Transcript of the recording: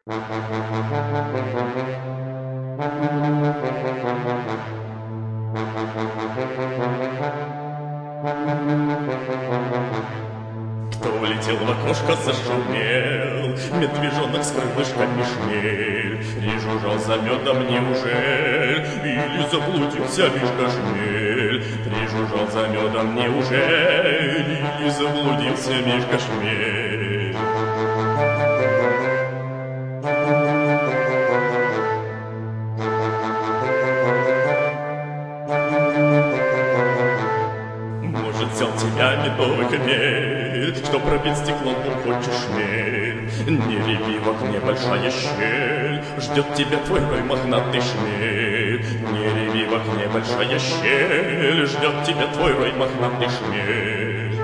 Кто улетел в окошко, зашумел, медвежонок с крылышками шмель. Прижужжал за медом, неужель, или заблудился Мишка Шмель? Прижужжал за медом, неужель, или заблудился Мишка Шмель? Может, взял тебя медовый хмель, что пробить стеклом хочешь шмель? Не реви, в окне большая щель, ждет тебя твой рой мохнатый шмель. Не реви, в окне большая щель, ждет тебя твой рой мохнатый шмель.